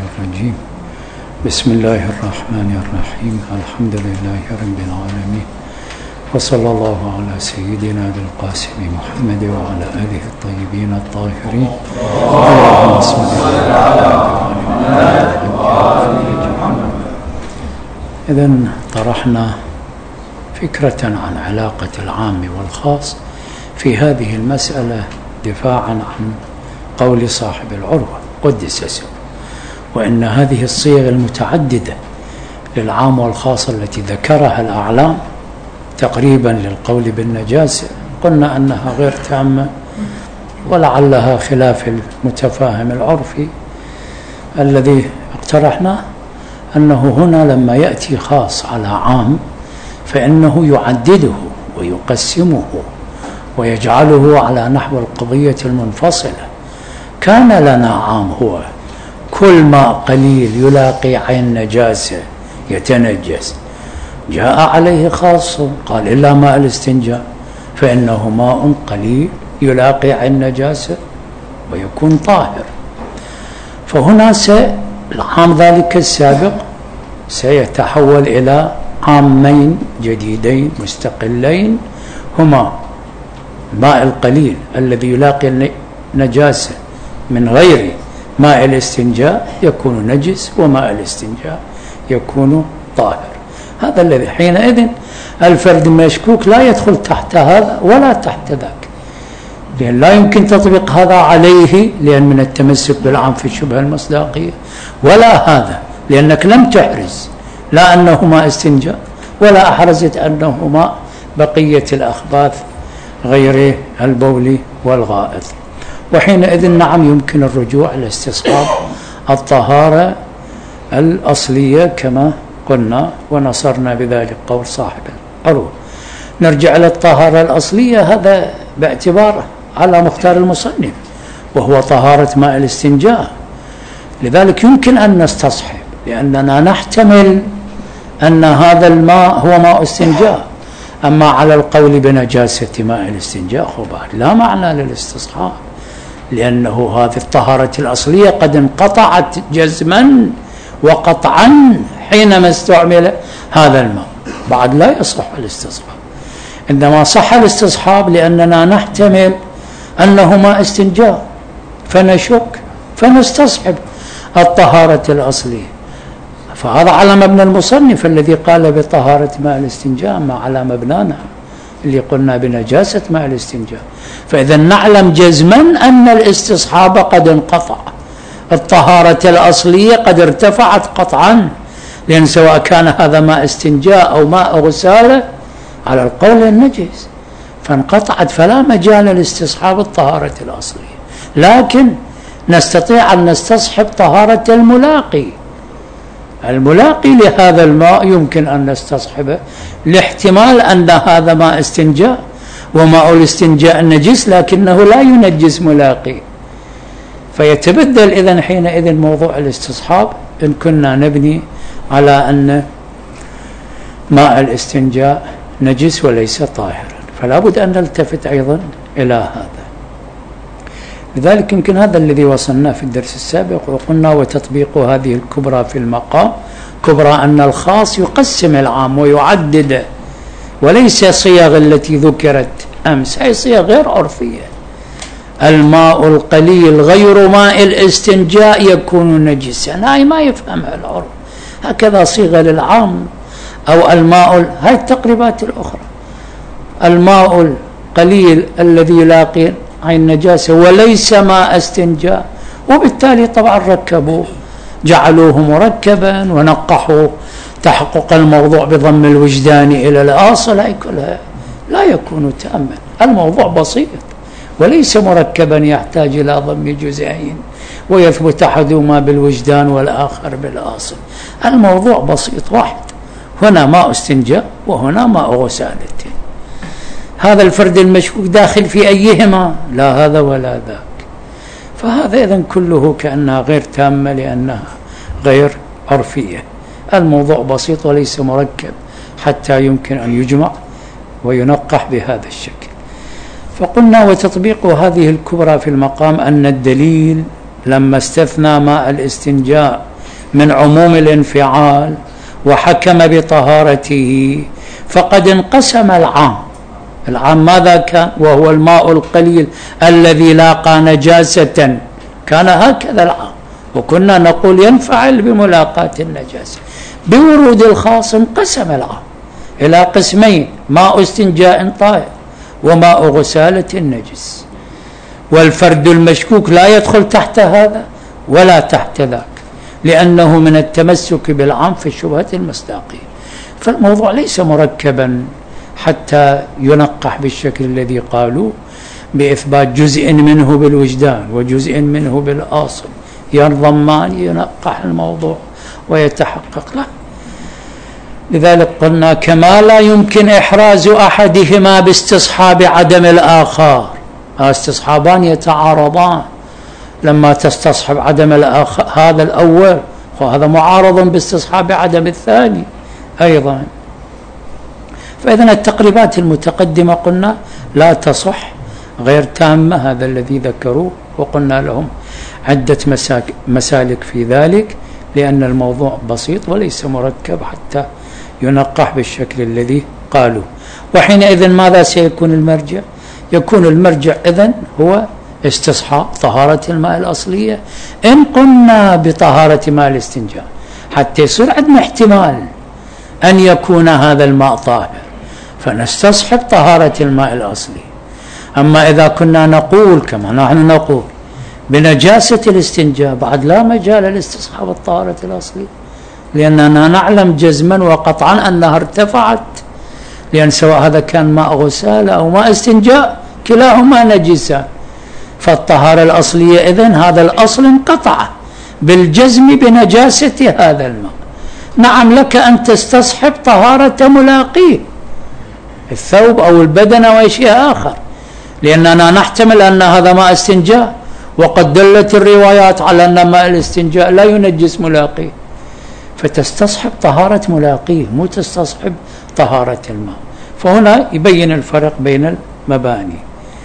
الرجيم. بسم الله الرحمن الرحيم. الحمد لله رب العالمين، وصلى الله على سيدنا ذي القاسم محمد وعلى آله الطيبين الطاهرين. اللهم صل على محمد. إذن طرحنا فكرة عن علاقة العام والخاص في هذه المسألة دفاعا عن قول صاحب العروة قدس سره، وإن هذه الصيغ المتعددة للعام والخاص التي ذكرها الأعلام تقريبا للقول بالنجاسة قلنا أنها غير تامة، ولعلها خلاف المتفاهم العرفي الذي اقترحناه، أنه هنا لما يأتي خاص على عام فإنه يعدده ويقسمه ويجعله على نحو القضية المنفصلة. كان لنا عام هو كل ماء قليل يلاقي عين نجاسة يتنجس، جاء عليه خاص قال إلا ماء الاستنجاء فإنه ماء قليل يلاقي عين نجاسة ويكون طاهر. فهنا العام ذلك السابق سيتحول إلى عامين جديدين مستقلين، هما الماء القليل الذي يلاقي نجاسة من غير ماء الاستنجاء يكون نجس، وماء الاستنجاء يكون طاهر. هذا الذي حينئذ الفرد المشكوك لا يدخل تحت هذا ولا تحت ذاك، لأن لا يمكن تطبيق هذا عليه لأن من التمسك بالعام في الشبهة المصداقية، ولا هذا لأنك لم تحرز لا أنه ماء استنجاء ولا أحرزت أنه ماء بقية الأخباث غير البول والغائط. وحينئذ نعم يمكن الرجوع إلى استصحاب الطهارة الأصلية كما قلنا، ونصرنا بذلك قول صاحب العروة. نرجع إلى الطهارة الأصلية، هذا باعتباره على مختار المصنف وهو طهارة ماء الاستنجاء. لذلك يمكن أن نستصحب، لأننا نحتمل أن هذا الماء هو ماء استنجاء. أما على القول بنجاسة ماء الاستنجاء لا معنى للاستصحاب، لأنه هذه الطهارة الأصلية قد انقطعت جزما وقطعا حينما استعمل هذا الماء، بعد لا يصح الاستصحاب. عندما صح الاستصحاب لأننا نحتمل أنه ماء استنجاء فنشك فنستصحب الطهارة الأصلية. فهذا على مبنى المصنف الذي قال بطهارة ماء الاستنجاء، ما على مبنانا اللي قلنا بنجاسة ماء الاستنجاء. فإذا نعلم جزما أن الاستصحاب قد انقطع، الطهارة الأصلية قد ارتفعت قطعا، لأن سواء كان هذا ماء استنجاء أو ماء غسالة على القول النجس فانقطعت، فلا مجال لاستصحاب الطهارة الأصلية. لكن نستطيع أن نستصحب طهارة الملاقي لهذا الماء، يمكن أن نستصحبه لاحتمال أن هذا ماء استنجاء وماء الاستنجاء نجس لكنه لا ينجس ملاقي، فيتبدل إذن حينئذ موضوع الاستصحاب إن كنا نبني على أن ماء الاستنجاء نجس وليس طاهرا، فلا بد أن نلتفت أيضا إلى هذا. لذلك يمكن هذا الذي وصلنا في الدرس السابق وقلنا وتطبيق هذه الكبرى في المقام كبرى أن الخاص يقسم العام ويعدده، وليس صيغ التي ذكرت أمس، هي صيغ غير عرفية. الماء القليل غير ماء الاستنجاء يكون نجسا، هاي ما يفهمها العرف، هكذا صيغة للعام. أو الماء، هاي التقريبات الأخرى، الماء القليل الذي يلاقي عين نجاسة وليس ماء استنجاء، وبالتالي طبعا ركبوه جعلوه مركبا ونقحوا تحقق الموضوع بضم الوجدان إلى الأصل، هاي كلها لا يكون تاما. الموضوع بسيط وليس مركبا يحتاج إلى ضم جزئين ويثبت أحدهما بالوجدان والآخر بالأصل. الموضوع بسيط واحد، هنا ماء استنجاء وهنا ماء غسالة، هذا الفرد المشكوك داخل في أيهما، لا هذا ولا ذاك. فهذا إذن كله كأنها غير تامة لأنها غير عرفية. الموضوع بسيط وليس مركب حتى يمكن أن يجمع وينقح بهذا الشكل. فقلنا وتطبيق هذه الكبرى في المقام أن الدليل لما استثنى ماء الاستنجاء من عموم الانفعال وحكم بطهارته فقد انقسم العام. العام ماذا كان؟ وهو الماء القليل الذي لاقى نجاسة، كان هكذا العام، وكنا نقول ينفعل بملاقاة النجاسة. بورود الخاص انقسم العام إلى قسمين: ماء استنجاء طاهر وماء غسالة نجس. والفرد المشكوك لا يدخل تحت هذا ولا تحت ذاك، لأنه من التمسك بالعام في الشبهة المصداقية. فالموضوع ليس مركبا حتى ينقح بالشكل الذي قالوا بإثبات جزء منه بالوجدان وجزء منه بالأصل ينضمان ينقح الموضوع ويتحقق له. لذلك قلنا كما لا يمكن إحراز أحدهما باستصحاب عدم الآخر، استصحابان يتعارضان، لما تستصحب عدم هذا الأول وهذا معارض باستصحاب عدم الثاني أيضا. فإذن التقريبات المتقدمة قلنا لا تصح، غير تامة، هذا الذي ذكروه، وقلنا لهم عدة مسالك في ذلك، لأن الموضوع بسيط وليس مركب حتى ينقح بالشكل الذي قالوا. وحينئذ ماذا سيكون المرجع؟ يكون المرجع إذن هو استصحاب طهارة الماء الأصلية إن قلنا بطهارة ماء الاستنجاء، حتى يصير عندنا احتمال أن يكون هذا الماء طاهر فنستصحب طهارة الماء الأصلي. أما إذا كنا نقول كما نحن نقول بنجاسة الاستنجاء، بعد لا مجال لاستصحاب الطهارة الأصلي، لأننا نعلم جزما وقطعا أنها ارتفعت، لأن سواء هذا كان ماء غسالة أو ماء استنجاء كلاهما نجسة، فالطهارة الأصلية إذن هذا الأصل انقطع بالجزم بنجاسة هذا الماء. نعم لك أن تستصحب طهارة ملاقيه الثوب أو البدن أو أي شيء آخر، لأننا نحتمل أن هذا ماء استنجاء، وقد دلت الروايات على أن ماء الاستنجاء لا ينجس ملاقيه، فتستصحب طهارة ملاقيه مو تستصحب طهارة الماء. فهنا يبين الفرق بين المباني.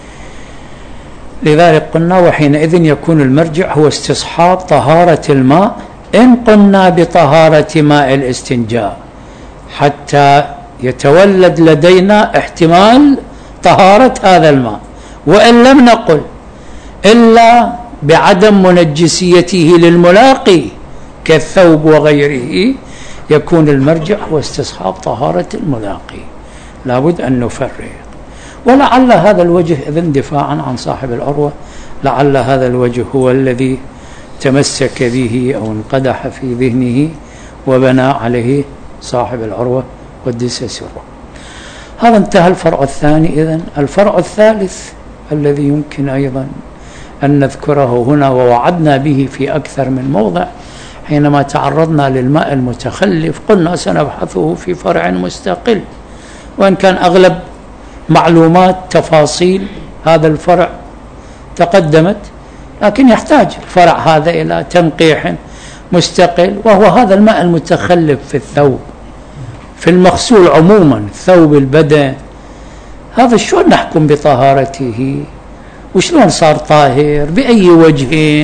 لذلك قلنا وحينئذ يكون المرجع هو استصحاب طهارة الماء إن قلنا بطهارة ماء الاستنجاء، حتى يتولد لدينا احتمال طهارة هذا الماء. وإن لم نقل إلا بعدم منجسيته للملاقي كالثوب وغيره، يكون المرجع هو استصحاب طهارة الملاقي. لابد أن نفرق. ولعل هذا الوجه إذن دفاعا عن صاحب العروة، لعل هذا الوجه هو الذي تمسك به أو انقدح في ذهنه وبنى عليه صاحب العروة قدس سره. هذا انتهى الفرع الثاني. إذن الفرع الثالث الذي يمكن أيضا أن نذكره هنا، ووعدنا به في أكثر من موضع حينما تعرضنا للماء المتخلف، قلنا سنبحثه في فرع مستقل، وإن كان أغلب معلومات تفاصيل هذا الفرع تقدمت، لكن يحتاج الفرع هذا إلى تنقيح مستقل، وهو هذا الماء المتخلف في الثوب، في المغسول عموما، ثوب البدن، هذا شلون نحكم بطهارته وشلون صار طاهر بأي وجه،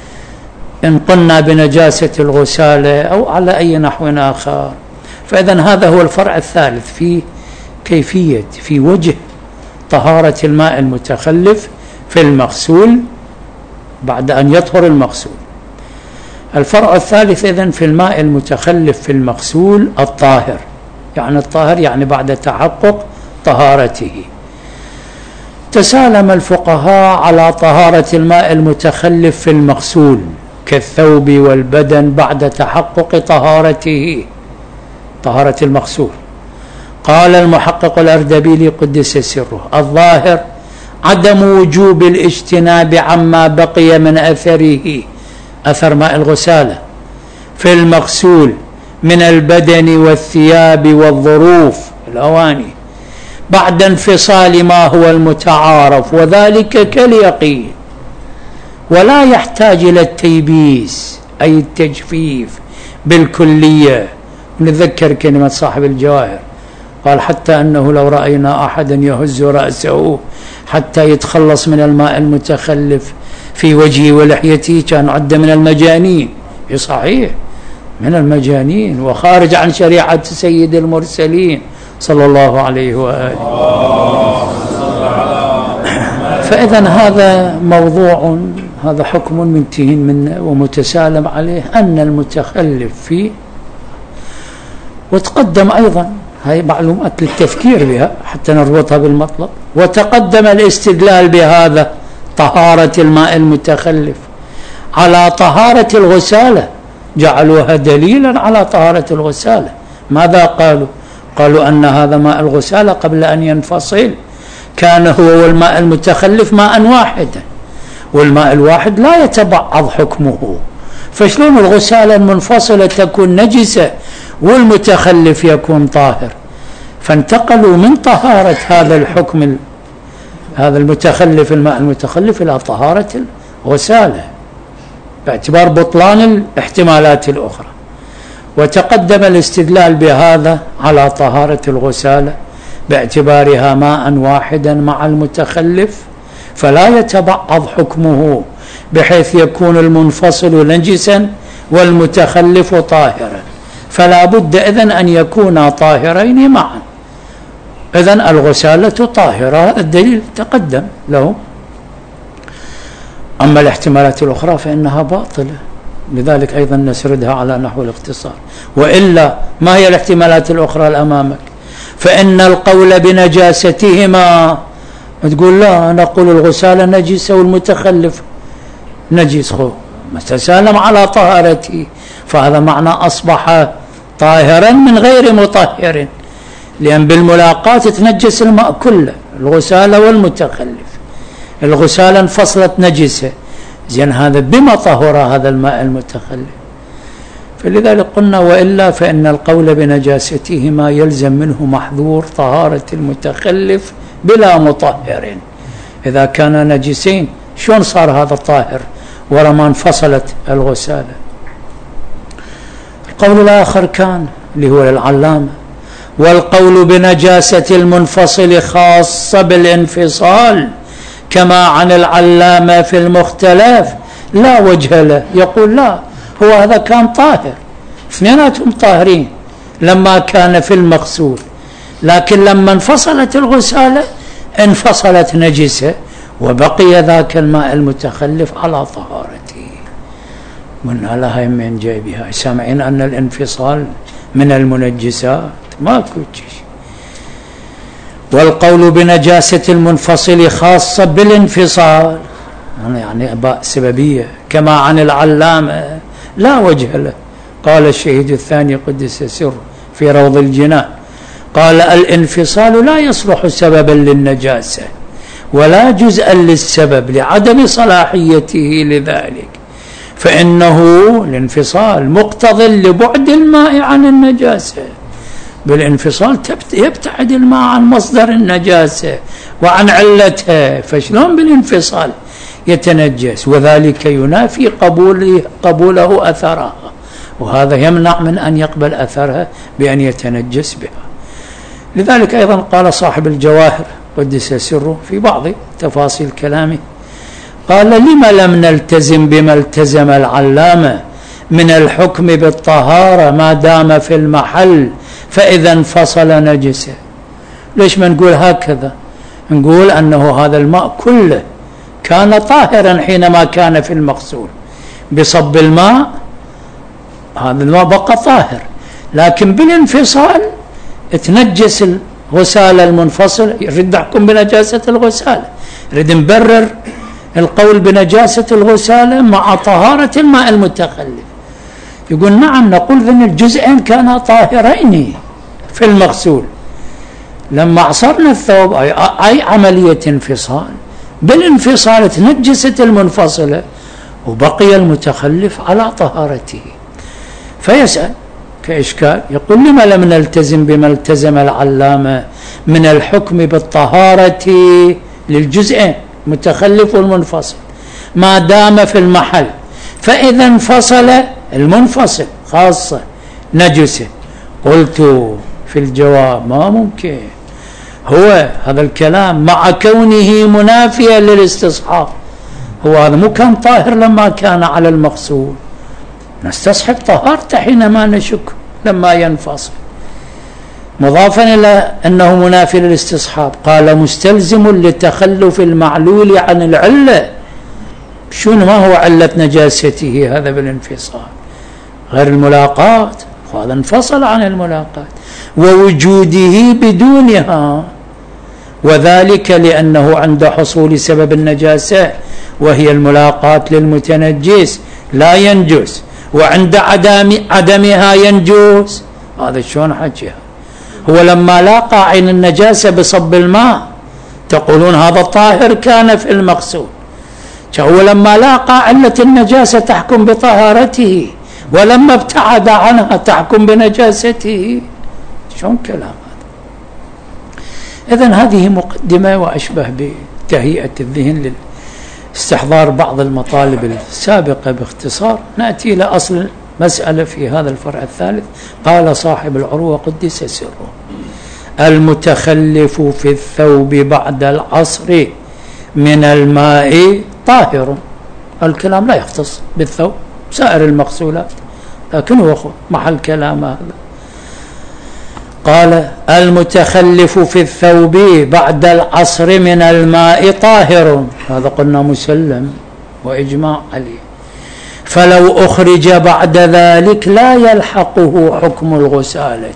إن قلنا بنجاسة الغسالة أو على أي نحو آخر. فإذن هذا هو الفرع الثالث في كيفية في وجه طهارة الماء المتخلف في المغسول بعد أن يطهر المغسول. الفرع الثالث إذن في الماء المتخلف في المغسول الطاهر، يعني الطاهر يعني بعد تحقق طهارته. تسالم الفقهاء على طهارة الماء المتخلف في المغسول كالثوب والبدن بعد تحقق طهارته، طهارة المغسول. قال المحقق الأردبيلي قدس سره: الظاهر عدم وجوب الاجتناب عما بقي من أثره، أثر ماء الغسالة، في المغسول من البدن والثياب والظروف الأواني بعد انفصال ما هو المتعارف، وذلك كاليقين، ولا يحتاج إلى التيبيس أي التجفيف بالكلية. نذكر كلمة صاحب الجواهر، قال: حتى أنه لو رأينا أحدا يهز رأسه حتى يتخلص من الماء المتخلف في وجهه ولحيته كان عد من المجانين. صحيح، من المجانين وخارج عن شريعة سيد المرسلين صلى الله عليه وآله. فإذا هذا موضوع، هذا حكم منتهي منه ومتسالم عليه، أن المتخلف فيه. وتقدم أيضا هذه معلومات للتفكير بها حتى نربطها بالمطلب. وتقدم الاستدلال بهذا طهارة الماء المتخلف على طهارة الغسالة، جعلوها دليلا على طهارة الغسالة. ماذا قالوا؟ قالوا أن هذا ماء الغسالة قبل أن ينفصل كان هو والماء المتخلف ماء واحدا، والماء الواحد لا يتبعض حكمه، فشلون الغسالة المنفصلة تكون نجسة والمتخلف يكون طاهر؟ فانتقلوا من طهارة هذا الحكم هذا المتخلف الماء المتخلف إلى طهارة الغسالة باعتبار بطلان الاحتمالات الأخرى. وتقدم الاستدلال بهذا على طهارة الغسالة باعتبارها ماء واحدا مع المتخلف، فلا يتبعض حكمه بحيث يكون المنفصل نجسا والمتخلف طاهرا، فلا بد إذن أن يكونا طاهرين معا. إذن الغسالة طاهرة، هذا الدليل تقدم له. أما الاحتمالات الأخرى فإنها باطلة، لذلك أيضا نسردها على نحو الاختصار. وإلا ما هي الاحتمالات الأخرى الأمامك؟ فإن القول بنجاستهما، تقول لا نقول الغسالة نجسة والمتخلف نجس، متسالم على طهارته، فهذا معنى أصبح طاهرا من غير مطهر، لأن بالملاقاة تتنجس الماء كله، الغسالة والمتخلف. الغسالة انفصلت نجسة، زين هذا بما طهر هذا الماء المتخلف؟ فلذلك قلنا وإلا فإن القول بنجاستهما يلزم منه محظور طهارة المتخلف بلا مطهر. إذا كان نجسين شلون صار هذا طاهر ورا ما انفصلت الغسالة؟ القول الآخر كان اللي هو للعلامة: والقول بنجاسة المنفصل خاصة بالانفصال كما عن العلامة في المختلف لا وجه له. يقول لا، هو هذا كان طاهر، اثنيناتهم طاهرين لما كان في المغسول، لكن لما انفصلت الغسالة انفصلت نجسة وبقي ذاك الماء المتخلف على طهارته. قلنا لها من جايبها سامعين أن الانفصال من المنجسات؟ ماكو شيء. والقول بنجاسة المنفصل خاصة بالانفصال يعني باء سببية كما عن العلامة لا وجه له. قال الشهيد الثاني قدس سره في روض الجنان، قال: الانفصال لا يصلح سببا للنجاسة ولا جزءا للسبب لعدم صلاحيته لذلك، فإنه الانفصال مقتض لبعد الماء عن النجاسة. بالانفصال يبتعد الماء عن مصدر النجاسة وعن علتها، فشلون بالانفصال يتنجس؟ وذلك ينافي قبوله أثرها، وهذا يمنع من أن يقبل أثرها بأن يتنجس بها. لذلك أيضا قال صاحب الجواهر قدس سره في بعض تفاصيل كلامه، قال: لم لم نلتزم بما التزم العلامة من الحكم بالطهارة ما دام في المحل فإذا انفصل نجسه؟ ليش ما نقول هكذا؟ نقول أنه هذا الماء كله كان طاهرا حينما كان في المغسول، بصب الماء هذا الماء بقى طاهر، لكن بالانفصال تنجس الغسالة المنفصل. يريد نحكم بنجاسة الغسالة، يريد نبرر القول بنجاسة الغسالة مع طهارة الماء المتخلف. يقول نعم، نقول ذن الجزئين كانا طاهرين في المغسول، لما عصرنا الثوب أي عملية انفصال، بالانفصال تنجست المنفصلة وبقي المتخلف على طهارته. فيسأل كإشكال، يقول: لما لم نلتزم بما التزم العلامة من الحكم بالطهارة للجزئين المتخلف والمنفصل ما دام في المحل فإذا انفصل المنفصل خاصة نجسه؟ قلت في الجواب: ما ممكن، هو هذا الكلام مع كونه منافيا للاستصحاب، هو هذا مو كان طاهر لما كان على المغسول، نستصحب طهارته حينما نشك لما ينفصل. مضافا إلى أنه منافي للاستصحاب، قال مستلزم لتخلف المعلول عن العلة. شنو ما هو علة نجاسته هذا بالانفصال؟ غير الملاقاة، وهذا انفصل عن الملاقاة، ووجوده بدونها، وذلك لأنه عند حصول سبب النجاسة وهي الملاقاة للمتنجس لا ينجس، وعند عدمها ينجس. هذا شلون حكيها؟ هو لما لاقى عين النجاسة بصب الماء تقولون هذا طاهر كان في المغسول، هو لما لاقى علة النجاسة تحكم بطهارته، ولما ابتعد عنها تحكم بنجاسته. شلون كلام هذا؟ إذن هذه مقدمة وأشبه بتهيئة الذهن لاستحضار بعض المطالب السابقة باختصار. نأتي إلى أصل المسألة في هذا الفرع الثالث. قال صاحب العروة قدس سره: المتخلف في الثوب بعد العصر من الماء طاهر. الكلام لا يختص بالثوب، سائر المغسولات، لكن هو محل كلام هذا. قال: المتخلف في الثوب بعد العصر من الماء طاهر. هذا قلنا مسلم وإجماع عليه. فلو أخرج بعد ذلك لا يلحقه حكم الغسالة.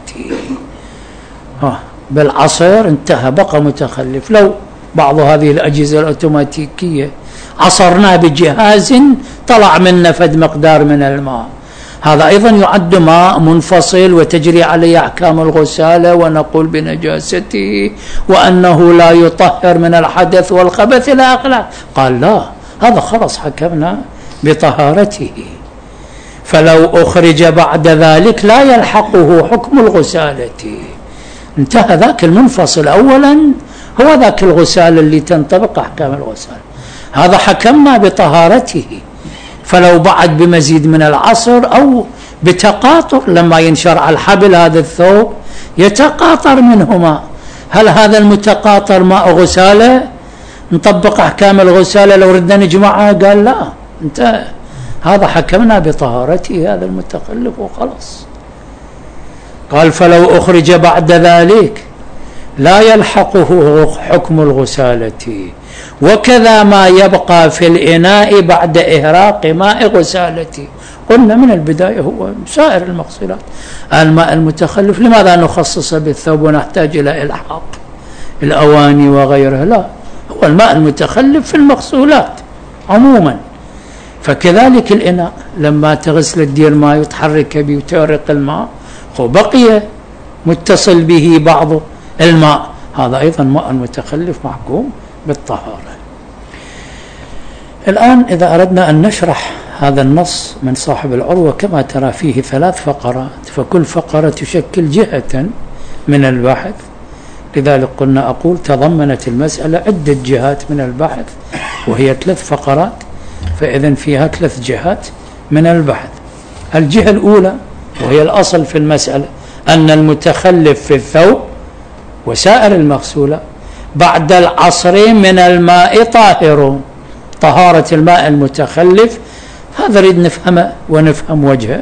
بالعصر انتهى، بقى متخلف. لو بعض هذه الأجهزة الأوتوماتيكية عصرناه بجهاز طلع منه فد مقدار من الماء، هذا أيضا يعد ماء منفصل وتجري عليه أحكام الغسالة، ونقول بنجاسته وأنه لا يطهر من الحدث والخبث إلى آخره. قال لا، هذا خلص حكمنا بطهارته. فلو أخرج بعد ذلك لا يلحقه حكم الغسالة. انتهى ذاك المنفصل. أولا هو ذاك الغسالة اللي تنطبق أحكام الغسالة، هذا حكمنا بطهارته. فلو بعد بمزيد من العصر أو بتقاطر، لما ينشر على الحبل هذا الثوب يتقاطر منهما، هل هذا المتقاطر ماء غسالة نطبق أحكام الغسالة لو ردنا نجمعها؟ قال لا، انتهى، هذا حكمنا بطهارته هذا المتخلف وخلاص. قال: فلو أخرج بعد ذلك لا يلحقه حكم الغسالة، وكذا ما يبقى في الإناء بعد إهراق ماء غسالته. قلنا من البداية هو سائر المغسولات. الماء المتخلف لماذا نخصص بالثوب ونحتاج إلى إلحاق الأواني وغيرها؟ لا، هو الماء المتخلف في المغسولات عموما. فكذلك الإناء لما تغسل الدير ماء وتحرك به وتغرق الماء، وبقي متصل به بعض الماء، هذا أيضا ماء متخلف محكوم بالطهارة. الآن إذا أردنا أن نشرح هذا النص من صاحب العروة، كما ترى فيه 3 فقرات، فكل فقرة تشكل جهة من البحث. لذلك قلنا أقول تضمنت المسألة عدة جهات من البحث، وهي 3 فقرات، فإذن فيها 3 جهات من البحث. الجهة الأولى وهي الأصل في المسألة أن المتخلف في الثوب وسائر المغسولة بعد العصر من الماء طاهر. طهارة الماء المتخلف هذا نريد نفهمه ونفهم وجهه.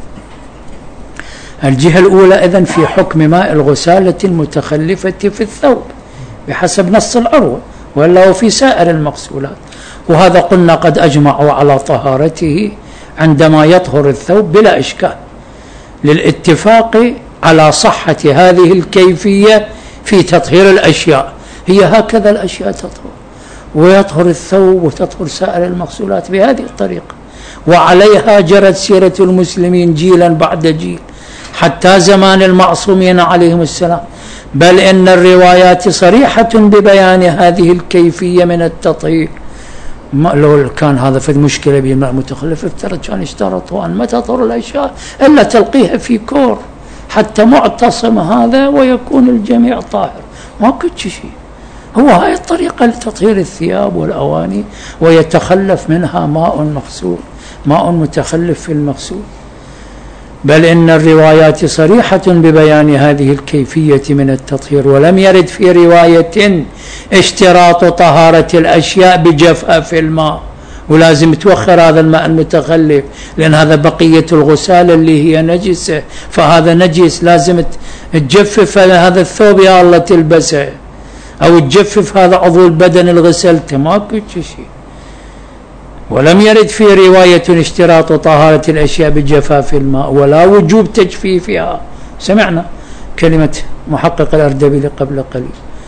الجهة الأولى إذن في حكم ماء الغسالة المتخلفة في الثوب بحسب نص العروة، ولا هو في سائر المغسولات. وهذا قلنا قد أجمعوا على طهارته عندما يطهر الثوب بلا إشكال، للاتفاق على صحة هذه الكيفية في تطهير الأشياء. هي هكذا الأشياء تطهر، ويطهر الثوب وتطهر سائر المغسولات بهذه الطريقة، وعليها جرت سيرة المسلمين جيلا بعد جيل حتى زمان المعصومين عليهم السلام. بل إن الروايات صريحة ببيان هذه الكيفية من التطهير. لو كان هذا في مشكلة بالماء المتخلف افترض كان اشترطوا أن ما تطهر الأشياء إلا تلقيها في كور حتى معتصم هذا ويكون الجميع طاهر، ما كنت شيء. هو هاي الطريقة لتطهير الثياب والأواني، ويتخلف منها ماء مغسول، ماء متخلف في المغسول. بل إن الروايات صريحة ببيان هذه الكيفية من التطهير، ولم يرد في رواية اشتراط طهارة الأشياء بجفاف الماء، ولازم توخر هذا الماء المتخلف، لأن هذا بقية الغسالة اللي هي نجسة، فهذا نجس لازم تجفف هذا الثوب يا الله تلبسه، أو تجفف هذا عضو البدن اللي غسلته، ماكو شيء. ولم يرد في رواية اشتراط طهارة الأشياء بجفاف الماء ولا وجوب تجفيفها. سمعنا كلمة محقق الأردبيلي قبل قليل.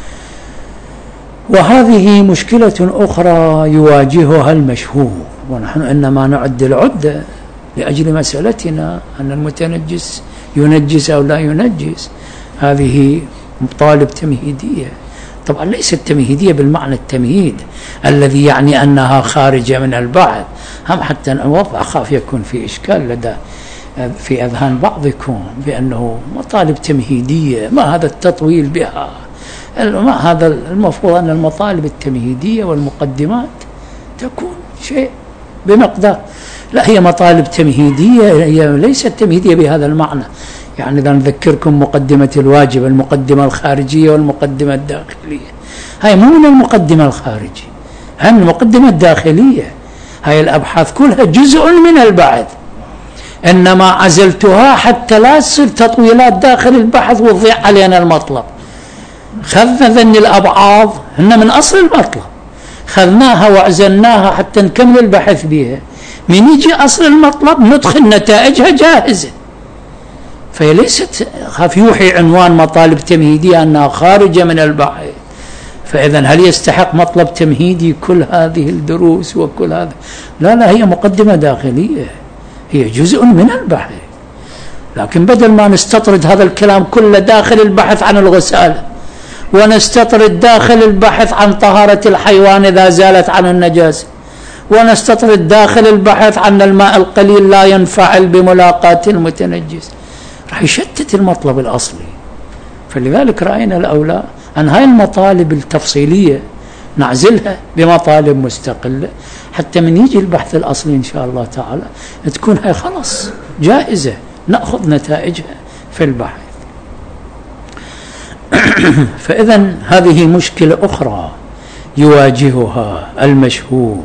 وهذه مشكلة أخرى يواجهها المشهور، ونحن إنما نعد العدة لأجل مسألتنا أن المتنجس ينجس أو لا ينجس. هذه مطالب تمهيدية، طبعا ليست تمهيدية بالمعنى التمهيد الذي يعني أنها خارجة من البعض، هم حتى نوضح، خاف يكون في إشكال لدى في أذهان بعضكم بأنه مطالب تمهيدية، ما هذا التطويل بها، ما هذا. المفروض أن المطالب التمهيدية والمقدمات تكون شيء بمقدار، لا هي مطالب تمهيدية، هي ليست تمهيدية بهذا المعنى. يعني إذا نذكركم مقدمة الواجب، المقدمة الخارجية والمقدمة الداخلية، هاي مو من المقدمة الخارجية، هاي من المقدمة الداخلية. هاي الأبحاث كلها جزء من البحث، إنما عزلتها حتى لا تصير تطويلات داخل البحث وتضيع علينا المطلب. خذنا ذن الأبعاض هن من أصل المطلب، خذناها وعزلناها حتى نكمل البحث بها، من يجي أصل المطلب ندخل نتائجها جاهزة. فهي ليست، خاف يوحي عنوان مطالب تمهيدية أنها خارجة من البحث، فإذا هل يستحق مطلب تمهيدي كل هذه الدروس وكل هذا؟ لا لا، هي مقدمة داخلية، هي جزء من البحث. لكن بدل ما نستطرد هذا الكلام كله داخل البحث عن الغسالة، ونستطرد داخل البحث عن طهارة الحيوان إذا زالت عن النجاسة، ونستطرد داخل البحث عن الماء القليل لا ينفعل بملاقاة المتنجس، راح يشتت المطلب الأصلي. فلذلك رأينا الأولى أن هاي المطالب التفصيلية نعزلها بمطالب مستقلة، حتى من يجي البحث الأصلي إن شاء الله تعالى تكون هاي خلاص جاهزة، نأخذ نتائجها في البحث. فإذا هذه مشكلة أخرى يواجهها المشهور،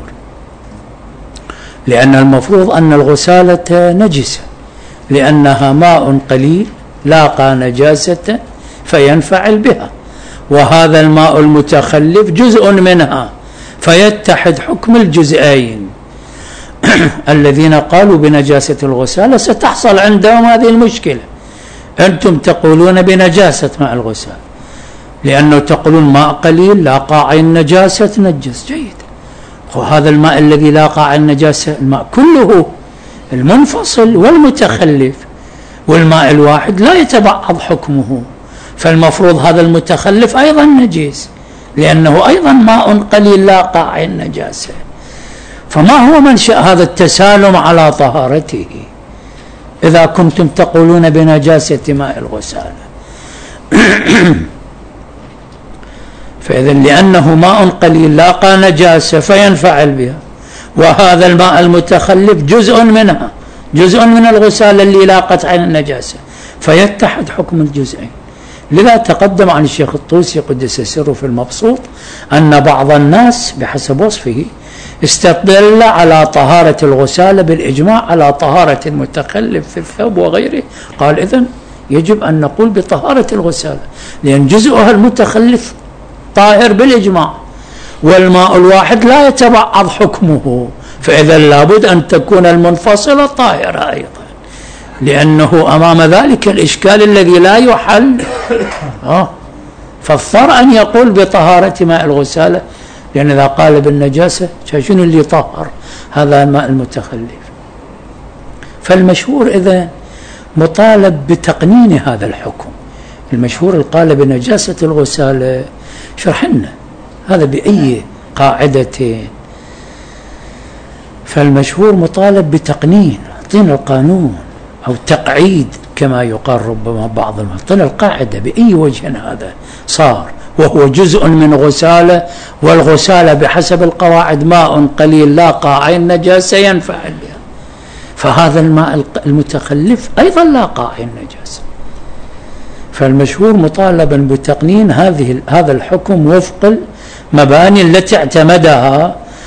لأن المفروض أن الغسالة نجسة، لأنها ماء قليل لاقى نجاسة فينفعل بها، وهذا الماء المتخلف جزء منها، فيتحد حكم الجزئين. الذين قالوا بنجاسة الغسالة ستحصل عندهم هذه المشكلة. أنتم تقولون بنجاسة ماء الغسالة لأنه تقولون ماء قليل لاقى عين نجاسة تنجس، جيد. وهذا الماء الذي لاقى عين نجاسة الماء كله المنفصل والمتخلف، والماء الواحد لا يتبعض حكمه، فالمفروض هذا المتخلف أيضا نجيس لأنه أيضا ماء قليل لاقى عين نجاسة. فما هو منشأ هذا التسالم على طهارته إذا كنتم تقولون بنجاسة ماء الغسالة؟ فإذا لأنه ماء قليل لاقى نجاسة فينفعل بها، وهذا الماء المتخلف جزء منها، جزء من الغسالة اللي لاقت عين النجاسة، فيتحد حكم الجزئين. لذا تقدم عن الشيخ الطوسي قدس سره في المبسوط أن بعض الناس بحسب وصفه استدل على طهارة الغسالة بالإجماع على طهارة المتخلف في الثوب وغيره، قال إذن يجب أن نقول بطهارة الغسالة لأن جزءها المتخلف طاهر بالإجماع، والماء الواحد لا يتبعض حكمه، فإذا لابد أن تكون المنفصلة طاهرة أيضا، لأنه أمام ذلك الإشكال الذي لا يحل. فاضطر أن يقول بطهارة ماء الغسالة، لأن إذا قال بالنجاسة شنو اللي طهر هذا الماء المتخلف؟ فالمشهور إذا مطالب بتقنين هذا الحكم. المشهور القال بنجاسة الغسالة شرحنا هذا بأي قاعدة، فالمشهور مطالب بتقنين، اعطينا القانون أو تقعيد كما يقال ربما بعض اعطينا القاعدة بأي وجه هذا صار، وهو جزء من غسالة، والغسالة بحسب القواعد ماء قليل لاقى عين نجاسة ينفعل بها، فهذا الماء المتخلف أيضا لاقى عين نجاسة. فالمشهور مطالبا بتقنين هذا الحكم وفق المباني التي اعتمدها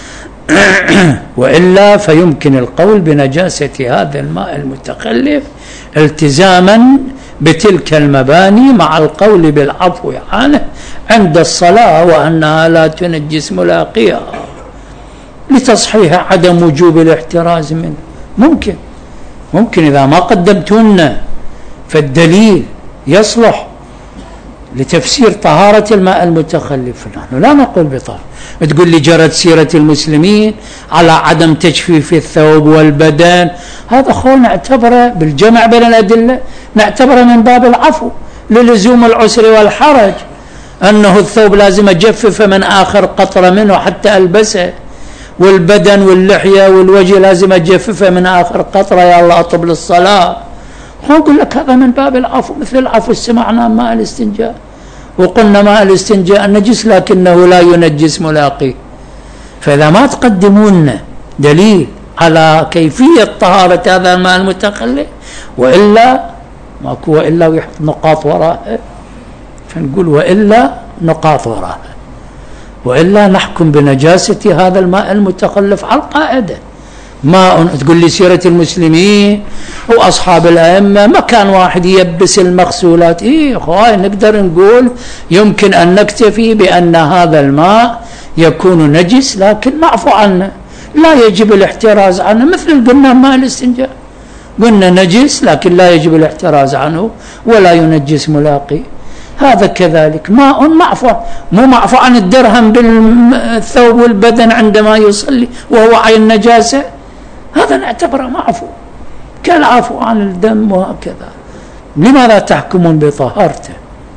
وإلا فيمكن القول بنجاسة هذا الماء المتخلف التزاما بتلك المباني مع القول بالعفو عنه عند الصلاة وأنها لا تنجس ملاقيها لتصحيح عدم وجوب الاحتراز منه. ممكن إذا ما قدمتن فالدليل يصلح لتفسير طهارة الماء المتخلف. نحن لا نقول بطهارة. تقول لي جرت سيرة المسلمين على عدم تجفيف الثوب والبدن، هذا خول نعتبره بالجمع بين الأدلة، نعتبره من باب العفو للزوم العسر والحرج، أنه الثوب لازم أجففه من آخر قطرة منه حتى ألبسه، والبدن واللحية والوجه لازم أجففه من آخر قطرة يا الله أطب للصلاة. أقول لك هذا من باب العفو، مثل العفو استمعنا ماء الاستنجاء وقلنا ماء الاستنجاء نجس لكنه لا ينجس ملاقيه. فإذا ما تقدمون دليل على كيفية طهارة هذا الماء المتخلف وإلا ماكو وإلا ويحط نقاط وراءه، فنقول وإلا نقاط وراءه، وإلا نحكم بنجاسة هذا الماء المتخلف على القاعدة. ماء تقول لي سيرة المسلمين وأصحاب الأئمة ما كان واحد يبس المغسولات. أخوي نقدر نقول يمكن أن نكتفي بأن هذا الماء يكون نجس لكن معفو عنه لا يجب الاحتراز عنه، مثل قلنا ماء الاستنجاء قلنا نجس لكن لا يجب الاحتراز عنه ولا ينجس ملاقي. هذا كذلك ماء معفو، مو معفو عن الدرهم بالثوب والبدن عندما يصلي وهو عين نجاسة، هذا نعتبره معفو كالعفو عن الدم وهكذا. لماذا تحكمون بطهارته؟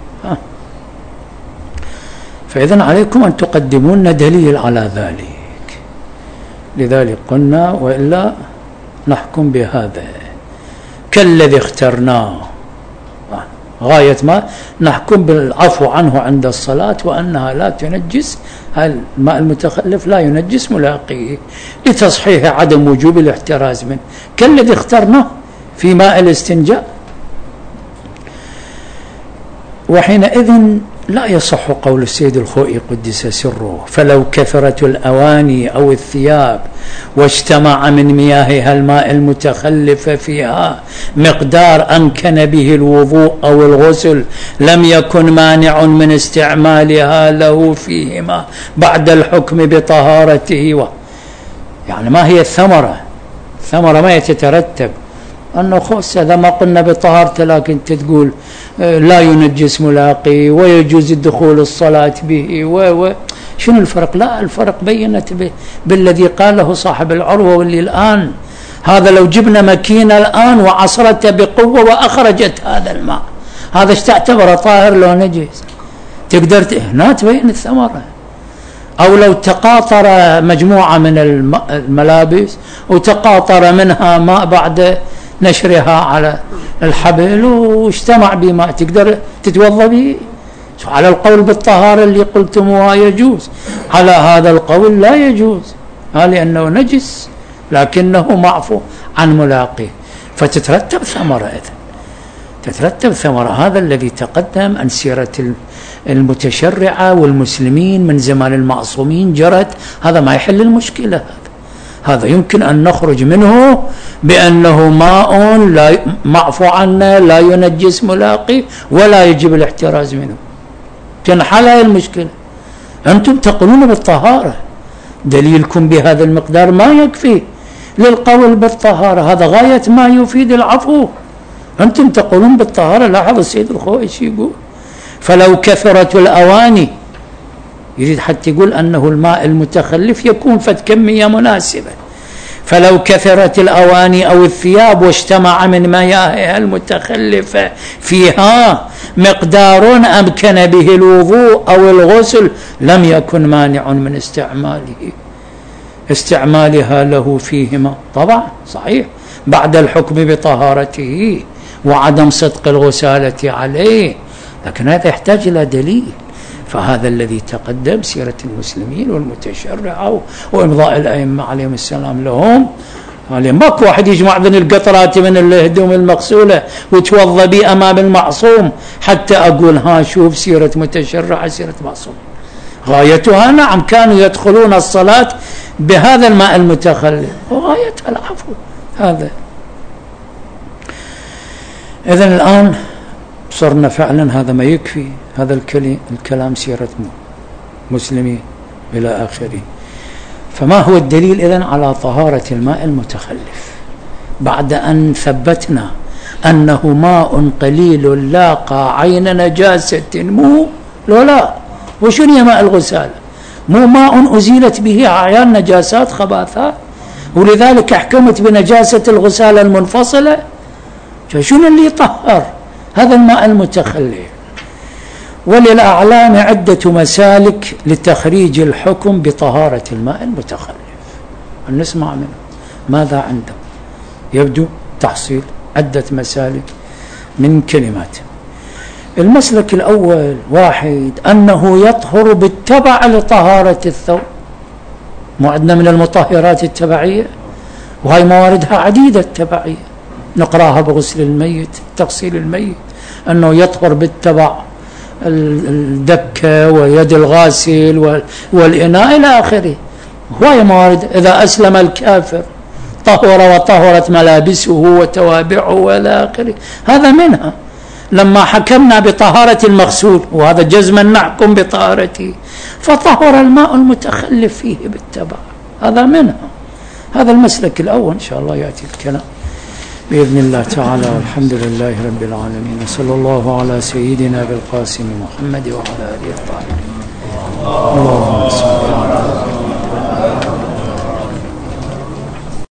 فإذن عليكم أن تقدمون دليل على ذلك. لذلك قلنا وإلا نحكم بهذا كالذي اخترناه، غاية ما نحكم بالعفو عنه عند الصلاة وأنها لا تنجس، الماء المتخلف لا ينجس ملاقيه لتصحيح عدم وجوب الاحتراز منه كالذي اخترناه في ماء الاستنجاء. وحينئذ لا يصح قول السيد الخوئي قدس سره فلو كثرت الأواني أو الثياب واجتمع من مياهها الماء المتخلف فيها مقدار أمكن به الوضوء أو الغسل لم يكن مانع من استعمالها له فيهما بعد الحكم بطهارته. يعني ما هي الثمرة ما يتترتب أنه خص إذا ما قلنا بطهارته لكن تقول لا ينجس ملاقي ويجوز الدخول الصلاة به شنو الفرق؟ لا، الفرق بينت بالذي قاله صاحب العروة واللي الآن هذا لو جبنا ماكينة الآن وعصرته بقوة وأخرجت هذا الماء، هذا ايش تعتبره طاهر لو نجس؟ تقدر هنا تبين الثمرة. أو لو تقاطر مجموعة من الملابس وتقاطر منها ماء بعد نشرها على الحبل واجتمع بماء تقدر تتوضا به؟ على القول بالطهارة اللي قلتموها يجوز، على هذا القول لا يجوز لأنه نجس لكنه معفو عن ملاقيه، فتترتب ثمرة. إذن تترتب ثمرة. هذا الذي تقدم عن سيرة المتشرعة والمسلمين من زمان المعصومين جرت، هذا ما يحل المشكلة. هذا يمكن أن نخرج منه بأنه ماء لا معفو عنه لا ينجس ملاقي ولا يجب الاحتراز منه، تنحل هذه المشكلة. أنتم تقولون بالطهارة، دليلكم بهذا المقدار ما يكفي للقول بالطهارة، هذا غاية ما يفيد العفو. أنتم تقولون بالطهارة. لاحظ السيد الخوئي يقول فلو كثرت الأواني، يريد حتى يقول أنه الماء المتخلف يكون فد كمية مناسبة. فلو كثرت الأواني أو الثياب واجتمع من مياهها المتخلفة فيها مقدار أمكن به الوضوء أو الغسل لم يكن مانع من استعمالها له فيهما. طبعا صحيح بعد الحكم بطهارته وعدم صدق الغسالة عليه، لكن هذا يحتاج إلى دليل. فهذا الذي تقدم سيرة المسلمين والمتشرعة وإمضاء الأئمة عليهم السلام لهم، ماكو واحد يجمع ذن القطرات من الهدوم المغسولة وتوضى بي أمام المعصوم حتى أقول ها شوف سيرة متشرعة سيرة معصوم. غايتها نعم كانوا يدخلون الصلاة بهذا الماء المتخلف وغايتها العفو هذا. إذن الآن صرنا فعلا هذا ما يكفي، هذا الكلام سيرة مسلمين إلى آخره. فما هو الدليل إذن على طهارة الماء المتخلف بعد أن ثبتنا أنه ماء قليل لاقى عين نجاسة؟ مو لا وشنو ماء الغسالة؟ مو ماء أزيلت به أعيان نجاسات خباثات ولذلك أحكمت بنجاسة الغسالة المنفصلة. فشنو اللي يطهر هذا الماء المتخلف؟ وللأعلام عدة مسالك لتخريج الحكم بطهارة الماء المتخلف. نسمع منه ماذا عنده. يبدو تحصيل عدة مسالك من كلمات. المسلك الأول واحد أنه يطهر بالتبع لطهارة الثوب. مو عندنا من المطهرات التبعية وهي مواردها عديدة التبعية نقراها بغسل الميت تغسيل الميت أنه يطهر بالتبع الدكة ويد الغاسل والإناء إلى آخره. وهي موارد إذا أسلم الكافر طهر وطهرت ملابسه وتوابعه وإلى آخره. هذا منها. لما حكمنا بطهارة المغسول وهذا جزما نحكم بطهارته فطهر الماء المتخلف فيه بالتبع. هذا منها. هذا المسلك الأول إن شاء الله يأتي الكلام بإذن الله تعالى. والحمد لله رب العالمين. صلى الله على سيدنا بالقاسم محمد وعلى آله الطاهرين. اللهم صل على